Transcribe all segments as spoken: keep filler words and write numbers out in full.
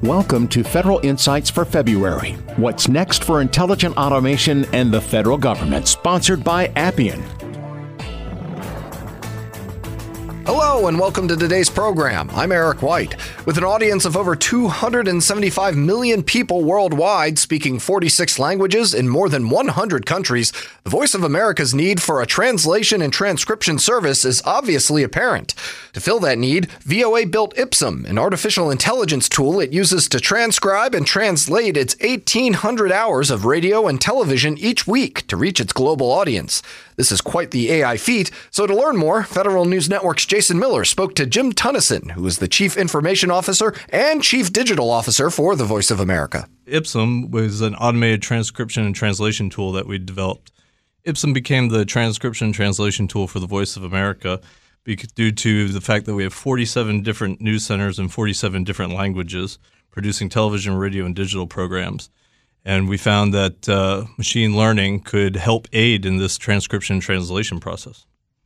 Welcome to Federal Insights for February. What's next for intelligent automation and the federal government, sponsored by Appian. Hello and welcome to today's program. I'm Eric White. With an audience of over two hundred seventy-five million people worldwide, speaking forty-six languages in more than one hundred countries, the Voice of America's need for a translation and transcription service is obviously apparent. To fill that need, V O A built Ipsum, an artificial intelligence tool it uses to transcribe and translate its eighteen hundred hours of radio and television each week to reach its global audience. This is quite the A I feat, so to learn more, Federal News Network's Jason Miller spoke to Jim Tunnison, who is the Chief Information Officer and Chief Digital Officer for the Voice of America. Ipsum was an automated transcription and translation tool that we developed. Ipsum became the transcription and translation tool for the Voice of America due to the fact that we have forty-seven different news centers in forty-seven different languages producing television, radio, and digital programs. And we found that uh, machine learning could help aid in this transcription and translation process.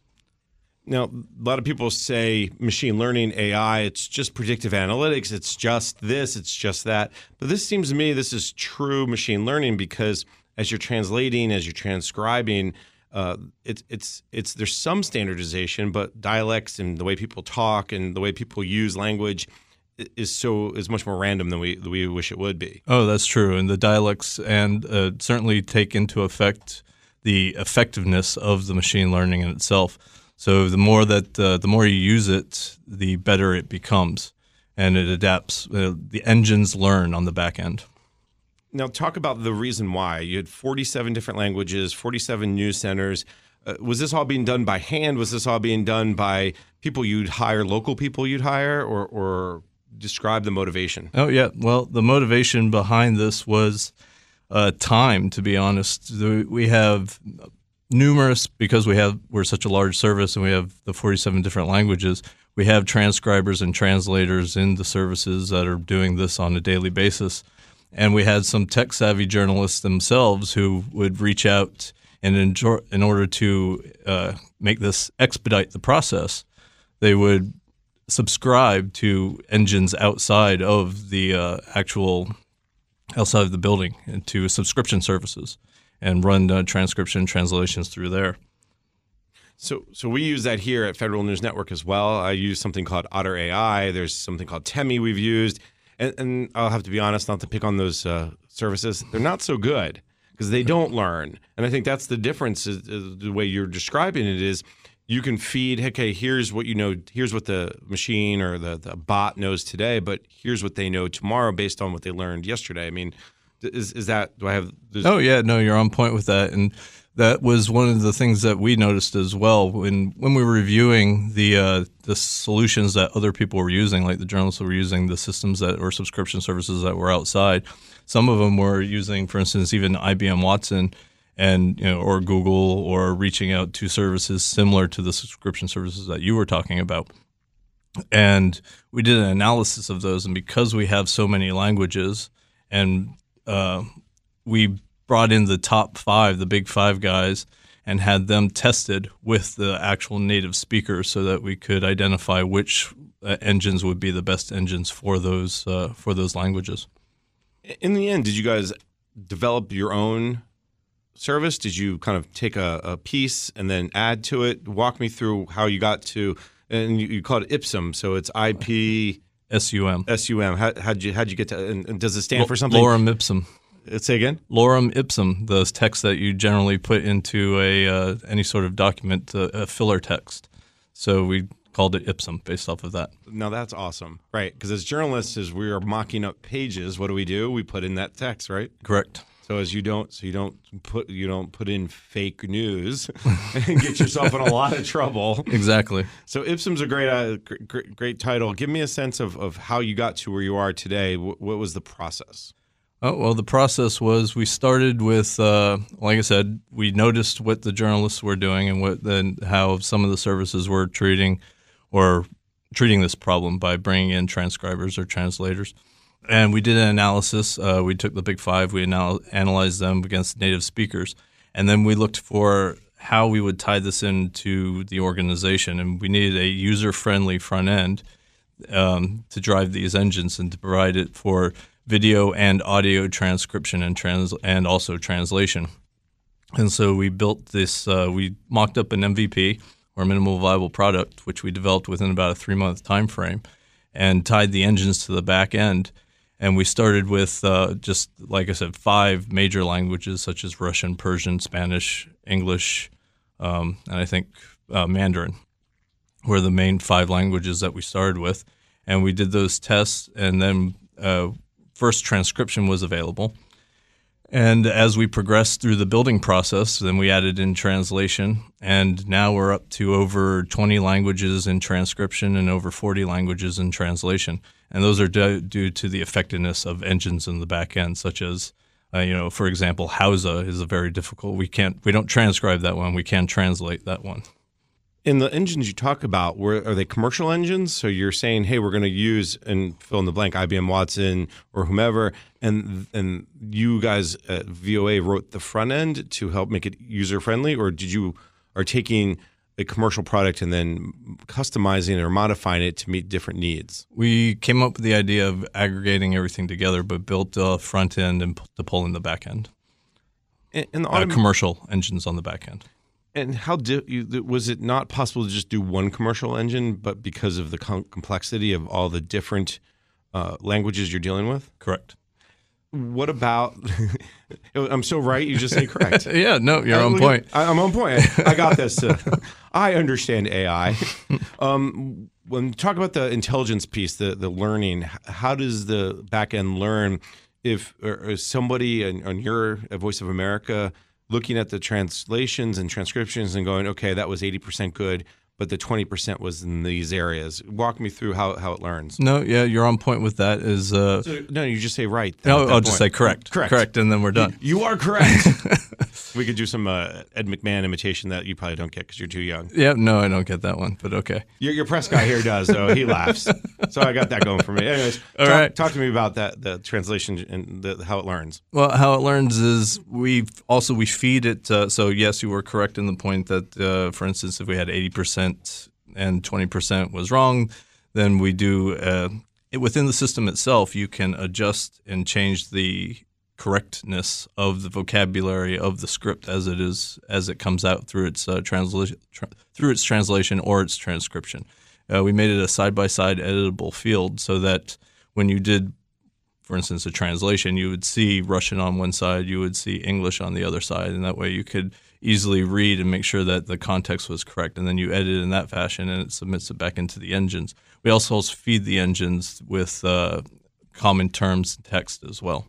Now, a lot of people say machine learning, A I, it's just predictive analytics, it's just this, it's just that. But this seems to me this is true machine learning because as you're translating, as you're transcribing, uh, it's it's it's there's some standardization, but dialects and the way people talk and the way people use language is so is much more random than we than we wish it would be. Oh, that's true, and the dialects and uh, certainly take into effect the effectiveness of the machine learning in itself. So the more that uh, the more you use it, the better it becomes, and it adapts. Uh, the engines learn on the back end. Now, talk about the reason why. You had forty-seven different languages, forty-seven news centers. Uh, was this all being done by hand? Was this all being done by people you'd hire, local people you'd hire, or or describe the motivation? Oh, yeah. Well, the motivation behind this was uh, time, to be honest. We have numerous, because we have we're such a large service and we have the forty-seven different languages, we have transcribers and translators in the services that are doing this on a daily basis. And we had some tech-savvy journalists themselves who would reach out and enjoy, in order to uh, make this expedite the process, they would subscribe to engines outside of the uh, actual outside of the building and to subscription services and run uh, transcription and translations through there. So so we use that here at Federal News Network as well. I use something called Otter A I. There's something called Temi we've used. And, and I'll have to be honest, not to pick on those uh, services. They're not so good because they don't learn. And I think that's the difference is, is the way you're describing it is you can feed, okay, here's what you know, here's what the machine or the, the bot knows today, but here's what they know tomorrow based on what they learned yesterday. I mean, is is that, do I have? Oh, yeah, no, you're on point with that. And that was one of the things that we noticed as well when, when we were reviewing the uh, the solutions that other people were using, like the journalists were using the systems that or subscription services that were outside. Some of them were using, for instance, even I B M Watson and you know, or Google, or reaching out to services similar to the subscription services that you were talking about. And we did an analysis of those, and because we have so many languages, and uh, we brought in the top five, the big five guys, and had them tested with the actual native speakers so that we could identify which uh, engines would be the best engines for those uh, for those languages. In the end, did you guys develop your own service? Did you kind of take a, a piece and then add to it? Walk me through how you got to, and you, you called it Ipsum, so it's I P S U M. S U M. How, how'd you how'd you get to? And, and does it stand L- for something? Lorem Ipsum. Say again. Lorem Ipsum, the text that you generally put into a uh, any sort of document, uh, a filler text. So we called it Ipsum based off of that. Now that's awesome, right? Because as journalists, as we are mocking up pages, what do we do? We put in that text, right? Correct. So as you don't, so you don't put you don't put in fake news and get yourself in a lot of trouble. Exactly. So Ipsum's a great, uh, great, great title. Give me a sense of, of how you got to where you are today. What, what was the process? Oh, well, the process was we started with, uh, like I said, we noticed what the journalists were doing and what then how some of the services were treating or treating this problem by bringing in transcribers or translators. And we did an analysis. Uh, we took the big five. We anal- analyzed them against native speakers. And then we looked for how we would tie this into the organization. And we needed a user-friendly front end um, to drive these engines and to provide it for video and audio transcription and trans and also translation. And so we built this. Uh, we mocked up an M V P, or minimal viable product, which we developed within about a three-month time frame, and tied the engines to the back end. And we started with uh, just, like I said, five major languages such as Russian, Persian, Spanish, English, um, and I think uh, Mandarin were the main five languages that we started with. And we did those tests, and then uh, first transcription was available. And as we progressed through the building process, then we added in translation, and now we're up to over twenty languages in transcription and over forty languages in translation. And those are due, due to the effectiveness of engines in the back end, such as, uh, you know, for example, Hausa is a very difficult. We can't, we don't transcribe that one. We can translate that one. In the engines you talk about, were, are they commercial engines? So you're saying, hey, we're going to use, and fill in the blank, I B M Watson or whomever, and and you guys at V O A wrote the front end to help make it user-friendly, or did you are taking a commercial product and then customizing it or modifying it to meet different needs? We came up with the idea of aggregating everything together, but built a front end and to pull in the back end. And, and the uh, autom- commercial engines on the back end. And how di- you, was it not possible to just do one commercial engine, but because of the com- complexity of all the different uh, languages you're dealing with? Correct. What about? I'm so right. You just say correct. Yeah. No, you're I, on point. I, I'm on point. I, I got this. Uh, I understand A I. Um, when you talk about the intelligence piece, the the learning, how does the back end learn? If or, or somebody on, on your uh, Voice of America looking at the translations and transcriptions and going, okay, that was eighty percent good, but the twenty percent was in these areas. Walk me through how, how it learns. No, yeah, you're on point with that. Is uh, so, no, you just say right. No, I'll point. just say correct. Correct. Correct, and then we're done. You, you are correct. We could do some uh, Ed McMahon imitation that you probably don't get because you're too young. Yeah, no, I don't get that one, but okay. Your, your press guy here does, so he laughs. So I got that going for me. Anyways, All talk, right. talk to me about that, the translation and the, how it learns. Well, how it learns is we also we feed it. Uh, so yes, you were correct in the point that, uh, for instance, if we had eighty percent and twenty percent was wrong, then we do uh, it, within the system itself. You can adjust and change the correctness of the vocabulary of the script as it is as it comes out through its uh, translation tra- through its translation or its transcription. Uh, we made it a side-by-side editable field so that when you did, for instance, a translation, you would see Russian on one side, you would see English on the other side, and that way you could easily read and make sure that the context was correct, and then you edit in that fashion and it submits it back into the engines. We also feed the engines with uh, common terms and text as well.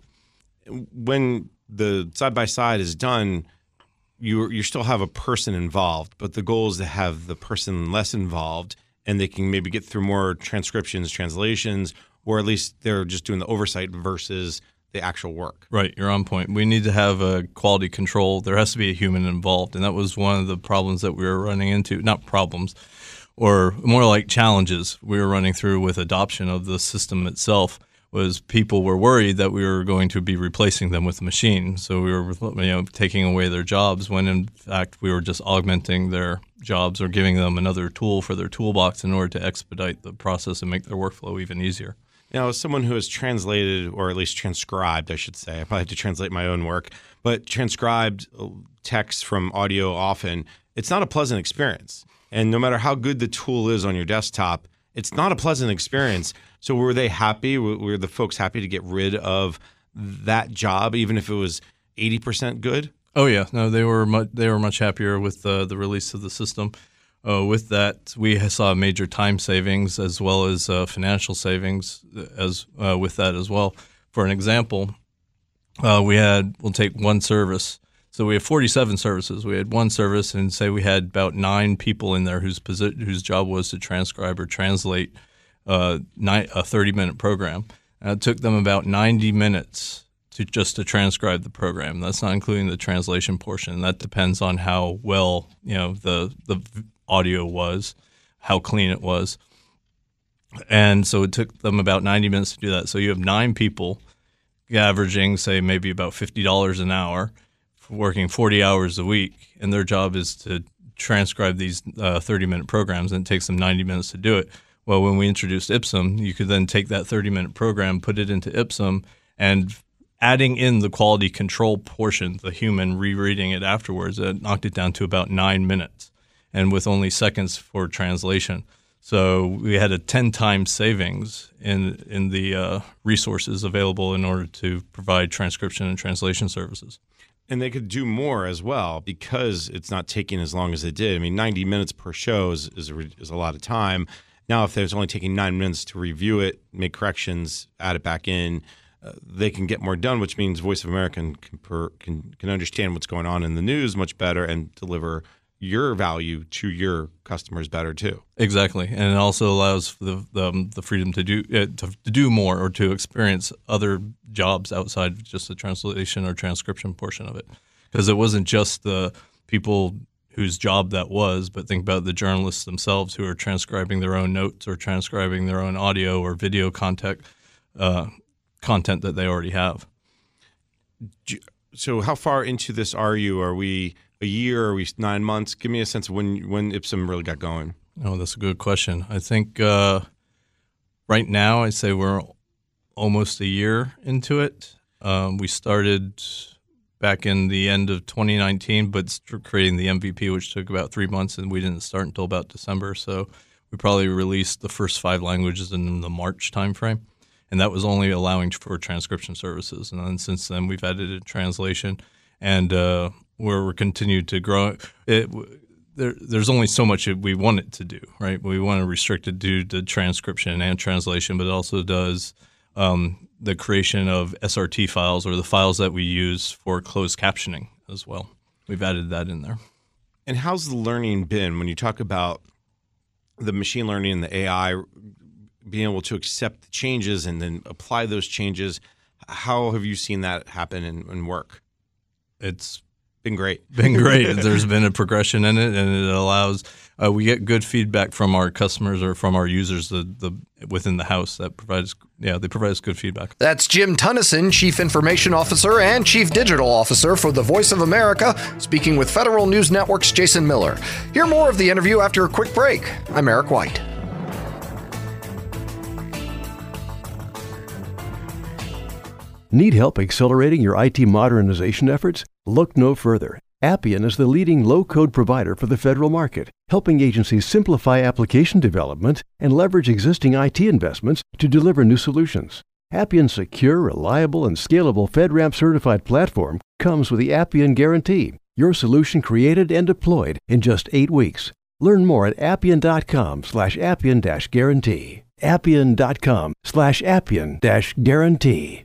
When the side-by-side is done, you you still have a person involved, but the goal is to have the person less involved, and they can maybe get through more transcriptions, translations, or at least they're just doing the oversight versus the actual work. Right, you're on point. We need to have a quality control. There has to be a human involved, and that was one of the problems that we were running into. Not problems, or more like challenges we were running through with adoption of the system itself. Was people were worried that we were going to be replacing them with a machine. So we were, you know, taking away their jobs when in fact we were just augmenting their jobs or giving them another tool for their toolbox in order to expedite the process and make their workflow even easier. Now, as someone who has translated, or at least transcribed, I should say, I probably have to translate my own work, but transcribed text from audio often, it's not a pleasant experience. And no matter how good the tool is on your desktop, it's not a pleasant experience. So were they happy? Were the folks happy to get rid of that job, even if it was eighty percent good? Oh yeah, no, they were much, they were much happier with uh, the release of the system. Uh, with that, we saw major time savings as well as uh, financial savings as uh, with that as well. For an example, uh, we had we'll take one service. So we have forty-seven services. We had one service, and say we had about nine people in there whose posi- whose job was to transcribe or translate uh, ni- a thirty-minute program. And it took them about ninety minutes to just to transcribe the program. That's not including the translation portion. That depends on how well you know the the audio was, how clean it was, and so it took them about ninety minutes to do that. So you have nine people averaging, say, maybe about fifty dollars an hour, working forty hours a week, and their job is to transcribe these uh, thirty-minute programs, and it takes them ninety minutes to do it. Well, when we introduced Ipsum, you could then take that thirty-minute program, put it into Ipsum, and adding in the quality control portion, the human rereading it afterwards, it knocked it down to about nine minutes, and with only seconds for translation. So we had a ten times savings in in the uh, resources available in order to provide transcription and translation services. And they could do more as well because it's not taking as long as it did. I mean, ninety minutes per show is is a, is a lot of time. Now, if there's only taking nine minutes to review it, make corrections, add it back in, uh, they can get more done, which means Voice of America can, can, can, can understand what's going on in the news much better and deliver your value to your customers better too. Exactly, and it also allows for the the, um, the freedom to do uh, to, to do more or to experience other jobs outside of just the translation or transcription portion of it, because it wasn't just the people whose job that was, but think about the journalists themselves who are transcribing their own notes or transcribing their own audio or video content uh, content that they already have. So, how far into this are you? Are we a year? Are we nine months? Give me a sense of when when Ipsum really got going. Oh, that's a good question. I think uh, right now I'd say we're almost a year into it. Um, we started back in the end of twenty nineteen, but creating the M V P, which took about three months, and we didn't start until about December. So we probably released the first five languages in the March timeframe, and that was only allowing for transcription services. And then since then, we've added a translation, and uh, we're, we're continued to grow. It, there, there's only so much we want it to do, right? We want to restrict it to the transcription and translation, but it also does um, the creation of S R T files, or the files that we use for closed captioning as well. We've added that in there. And how's the learning been when you talk about the machine learning and the A I being able to accept the changes and then apply those changes? How have you seen that happen and, and work? It's been great. Been great. There's been a progression in it, and it allows uh, we get good feedback from our customers or from our users the, the within the house that provides yeah they provide us good feedback. That's Jim Tunnison, Chief Information Officer and Chief Digital Officer for the Voice of America, speaking with Federal News Network's Jason Miller. Hear more of the interview after a quick break. I'm Eric White. Need help accelerating your I T modernization efforts? Look no further. Appian is the leading low-code provider for the federal market, helping agencies simplify application development and leverage existing I T investments to deliver new solutions. Appian's secure, reliable, and scalable FedRAMP certified platform comes with the Appian Guarantee, your solution created and deployed in just eight weeks. Learn more at appian.com slash appian dash guarantee. appian.com slash appian dash guarantee.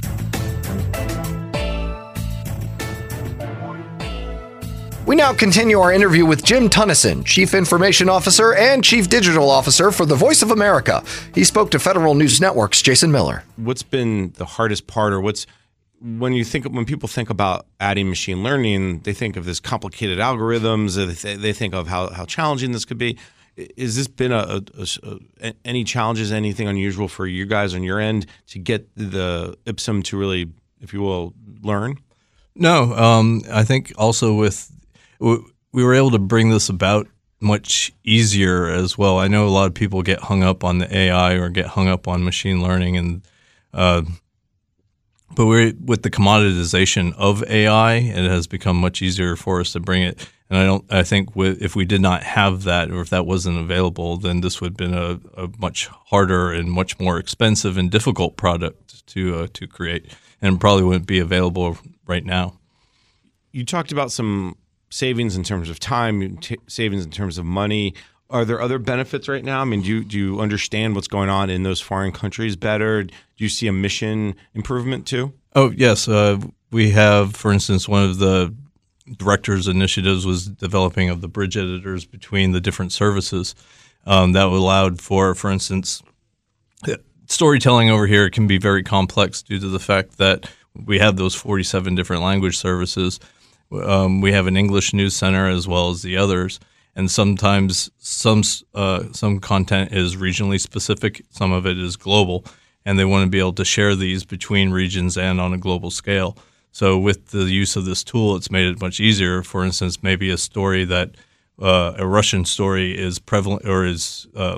We now continue our interview with Jim Tunnison, Chief Information Officer and Chief Digital Officer for the Voice of America. He spoke to Federal News Network's Jason Miller. What's been the hardest part, or what's when you think when people think about adding machine learning, they think of this complicated algorithms. They think of how, how challenging this could be. Has this been a, a, a any challenges, anything unusual for you guys on your end to get the Ipsum to really, if you will, learn? No, um, I think also with we were able to bring this about much easier as well. I know a lot of people get hung up on the A I or get hung up on machine learning, and uh, but we're with the commoditization of A I, it has become much easier for us to bring it. And I don't. I think with, if we did not have that, or if that wasn't available, then this would have been a, a much harder and much more expensive and difficult product to uh, to create, and probably wouldn't be available right now. You talked about some savings in terms of time, t- savings in terms of money. Are there other benefits right now? I mean, do you, do you understand what's going on in those foreign countries better? Do you see a mission improvement too? Oh, yes. Uh, we have, for instance, one of the director's initiatives was developing of the bridge editors between the different services. Um, that allowed for, for instance, storytelling over here can be very complex due to the fact that we have those forty-seven different language services. Um, we have an English news center as well as the others, and sometimes some uh, some content is regionally specific, some of it is global, and they want to be able to share these between regions and on a global scale. So with the use of this tool, it's made it much easier. For instance, maybe a story that uh, a Russian story is prevalent or is uh,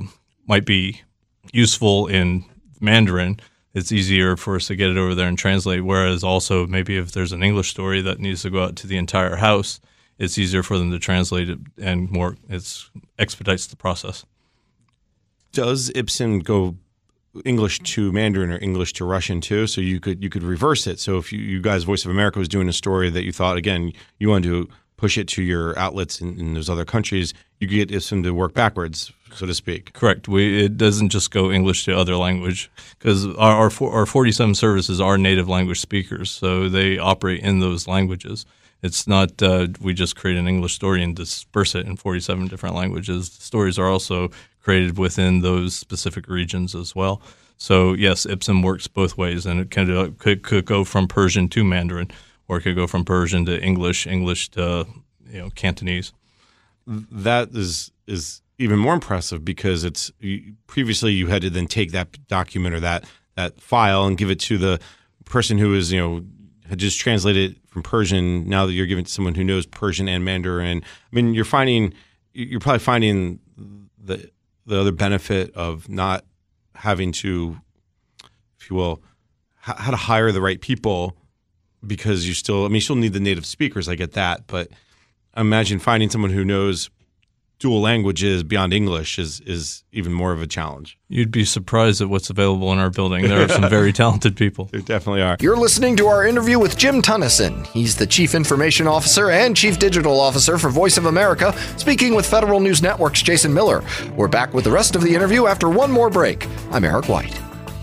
might be useful in Mandarin, it's easier for us to get it over there and translate. Whereas also maybe if there's an English story that needs to go out to the entire house, it's easier for them to translate it and more it's expedites the process. Does Ipsen go English to Mandarin or English to Russian too? So you could you could reverse it. So if you, you guys, Voice of America, was doing a story that you thought, again, you wanted to push it to your outlets in, in those other countries, you could get Ipsen to work backwards, so to speak. Correct. We it doesn't just go English to other language because our, our our forty-seven services are native language speakers, so they operate in those languages. It's not uh, we just create an English story and disperse it in forty-seven different languages. The stories are also created within those specific regions as well. So yes, Ipsen works both ways, and it can, uh, could could go from Persian to Mandarin, or it could go from Persian to English, English to you know Cantonese. That is is even more impressive because it's you, previously you had to then take that document or that that file and give it to the person who is you know had just translated it from Persian. Now that you're giving it to someone who knows Persian and Mandarin, I mean, you're finding you're probably finding the the other benefit of not having to, if you will, h- how to hire the right people because you still, I mean, you still need the native speakers. I get that, but imagine finding someone who knows dual languages beyond English is is even more of a challenge. You'd be surprised at what's available in our building. There are some very talented people. There definitely are. You're listening to our interview with Jim Tunnison. He's the Chief Information Officer and Chief Digital Officer for Voice of America, speaking with Federal News Network's Jason Miller. We're back with the rest of the interview after one more break. I'm Eric White.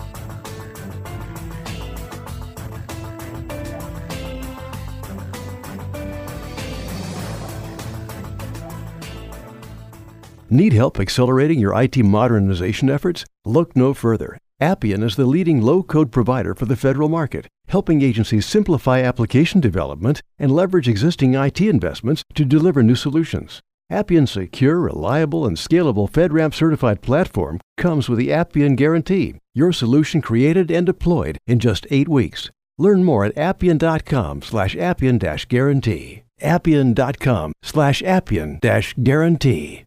Need help accelerating your I T modernization efforts? Look no further. Appian is the leading low-code provider for the federal market, helping agencies simplify application development and leverage existing I T investments to deliver new solutions. Appian's secure, reliable, and scalable FedRAMP certified platform comes with the Appian Guarantee, your solution created and deployed in just eight weeks. Learn more at appian.com slash appian dash guarantee. appian.com slash appian dash guarantee.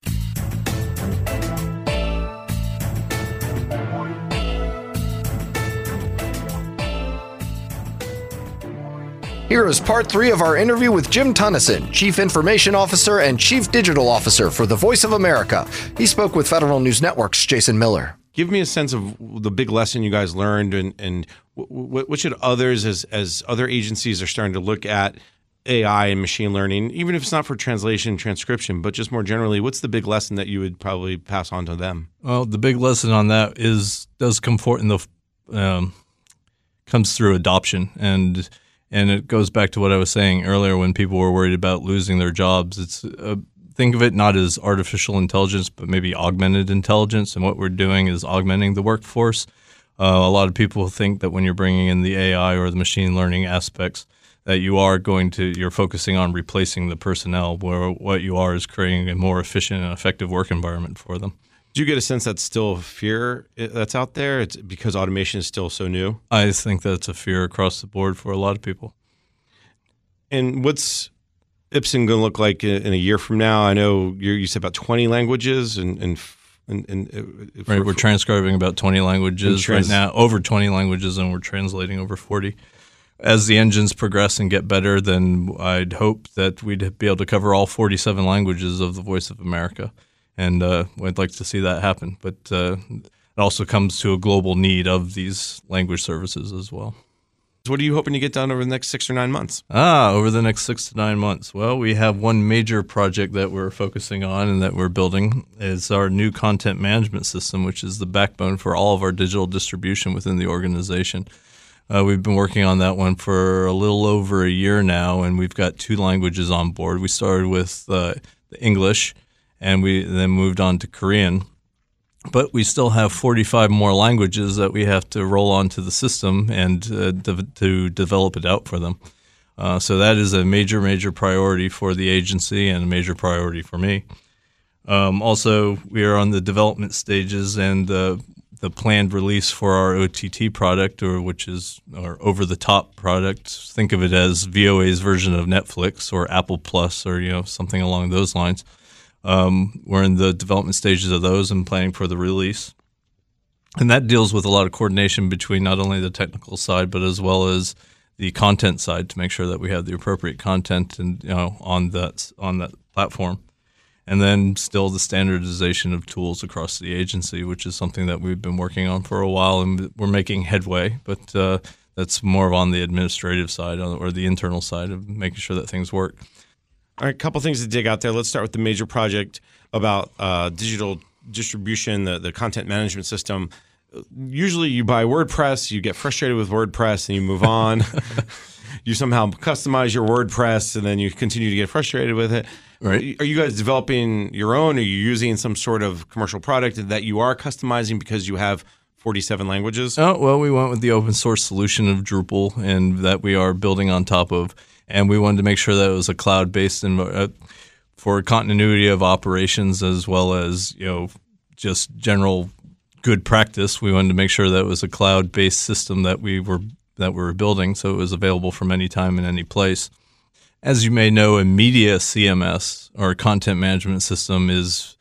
Here is part three of our interview with Jim Tunnison, Chief Information Officer and Chief Digital Officer for the Voice of America. He spoke with Federal News Network's Jason Miller. Give me a sense of the big lesson you guys learned, and, and what, what should others, as, as other agencies are starting to look at A I and machine learning, even if it's not for translation, transcription, but just more generally, what's the big lesson that you would probably pass on to them? Well, the big lesson on that is does come forth in the um, comes through adoption, and and it goes back to what I was saying earlier when people were worried about losing their jobs. It's uh, think of it not as artificial intelligence, but maybe augmented intelligence, and what we're doing is augmenting the workforce. Uh, a lot of people think that when you're bringing in the A I or the machine learning aspects, that you are going to, you're focusing on replacing the personnel, where what you are is creating a more efficient and effective work environment for them. Do you get a sense that's still fear that's out there? It's because automation is still so new? I think that's a fear across the board for a lot of people. And what's Ipsen going to look like in a year from now? I know you you said about twenty languages, and and, and, and uh, right, we're transcribing about twenty languages trans- right now, over twenty languages, and we're translating over forty. As the engines progress and get better, then I'd hope that we'd be able to cover all forty-seven languages of the Voice of America, and uh, I'd like to see that happen. But uh, it also comes to a global need of these language services as well. What are you hoping to get done over the next six or nine months? Ah, over the next six to nine months. Well, we have one major project that we're focusing on and that we're building is our new content management system, which is the backbone for all of our digital distribution within the organization. Uh, we've been working on that one for a little over a year now, and we've got two languages on board. We started with uh, English, and we then moved on to Korean. But we still have forty-five more languages that we have to roll onto the system and uh, de- to develop it out for them. Uh, so that is a major, major priority for the agency and a major priority for me. Um, also, we are on the development stages, and uh, the planned release for our O T T product, or which is our over-the-top product. Think of it as V O A's version of Netflix or Apple Plus, or you know something along those lines. Um, we're in the development stages of those and planning for the release. And that deals with a lot of coordination between not only the technical side, but as well as the content side to make sure that we have the appropriate content and you know on that on that platform. And then still the standardization of tools across the agency, which is something that we've been working on for a while, and we're making headway. But uh, that's more on the administrative side or the internal side of making sure that things work. All right, a couple things to dig out there. Let's start with the major project about uh, digital distribution, the, the content management system. Usually you buy WordPress, you get frustrated with WordPress, and you move on. You somehow customize your WordPress, and then you continue to get frustrated with it. Right. Are you guys developing your own? Are you using some sort of commercial product that you are customizing because you have forty-seven languages? Oh, well, we went with the open source solution of Drupal, and that we are building on top of. And we wanted to make sure that it was a cloud-based and uh, for continuity of operations as well as you know just general good practice. We wanted to make sure that it was a cloud-based system that we were that we were building, so it was available from any time and any place. As you may know, a media C M S or content management system is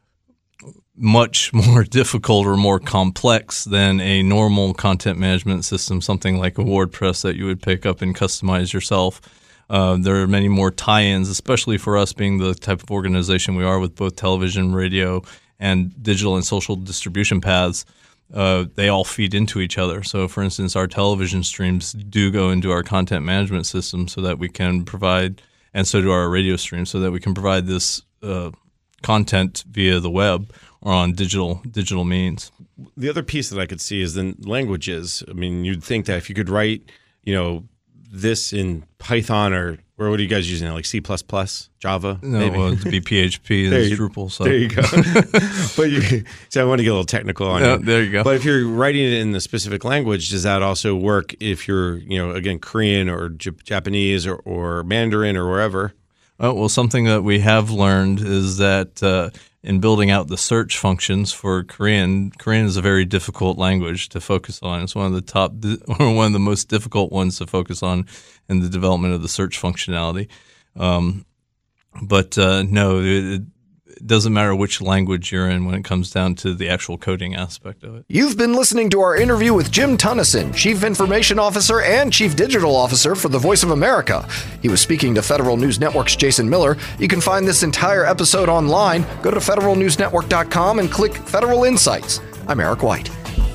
much more difficult or more complex than a normal content management system, something like a WordPress that you would pick up and customize yourself. Uh, there are many more tie-ins, especially for us being the type of organization we are with both television, radio, and digital and social distribution paths. Uh, they all feed into each other. So, for instance, our television streams do go into our content management system so that we can provide, and so do our radio streams, so that we can provide this uh, content via the web or on digital digital means. The other piece that I could see is the languages. I mean, you'd think that if you could write, you know, this in Python or or what are you guys using now, like C plus plus, Java? No, maybe? well, it'd be P H P and you, Drupal. So. There you go. But you, so I want to get a little technical on yeah, it. There you go. But if you're writing it in a specific language, does that also work if you're, you know, again, Korean or J- Japanese or, or Mandarin or wherever? Oh, well, something that we have learned is that uh, in building out the search functions for Korean, Korean is a very difficult language to focus on. It's one of the top, or one of the most difficult ones to focus on in the development of the search functionality. Um, but uh, no, it, it doesn't matter which language you're in when it comes down to the actual coding aspect of it. You've been listening to our interview with Jim Tunnison, Chief Information Officer and Chief Digital Officer for the Voice of America. He was speaking to Federal News Network's Jason Miller. You can find this entire episode online. Go to federal news network dot com and click Federal Insights. I'm Eric White.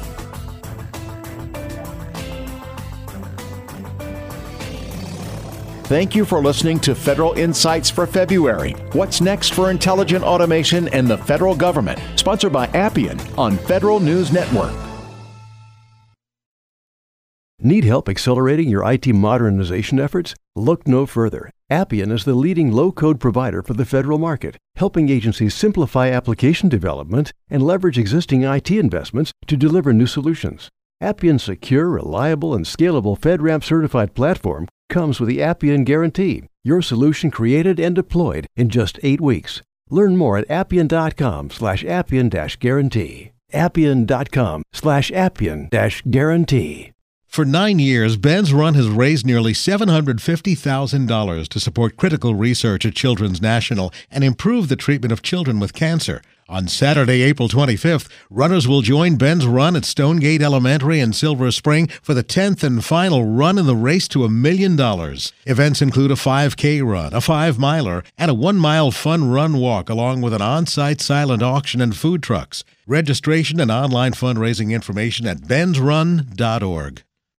Thank you for listening to Federal Insights for February. What's next for intelligent automation and the federal government? Sponsored by Appian on Federal News Network. Need help accelerating your I T modernization efforts? Look no further. Appian is the leading low-code provider for the federal market, helping agencies simplify application development and leverage existing I T investments to deliver new solutions. Appian's secure, reliable, and scalable FedRAMP certified platform comes with the Appian Guarantee, your solution created and deployed in just eight weeks. Learn more at appian.com slash appian dash guarantee. appian.com slash appian dash guarantee. For nine years, Ben's Run has raised nearly seven hundred fifty thousand dollars to support critical research at Children's National and improve the treatment of children with cancer. On Saturday, April twenty-fifth, runners will join Ben's Run at Stonegate Elementary in Silver Spring for the tenth and final run in the race to a million dollars. Events include a five K run, a five-miler, and a one-mile fun run walk, along with an on-site silent auction and food trucks. Registration and online fundraising information at bens run dot org.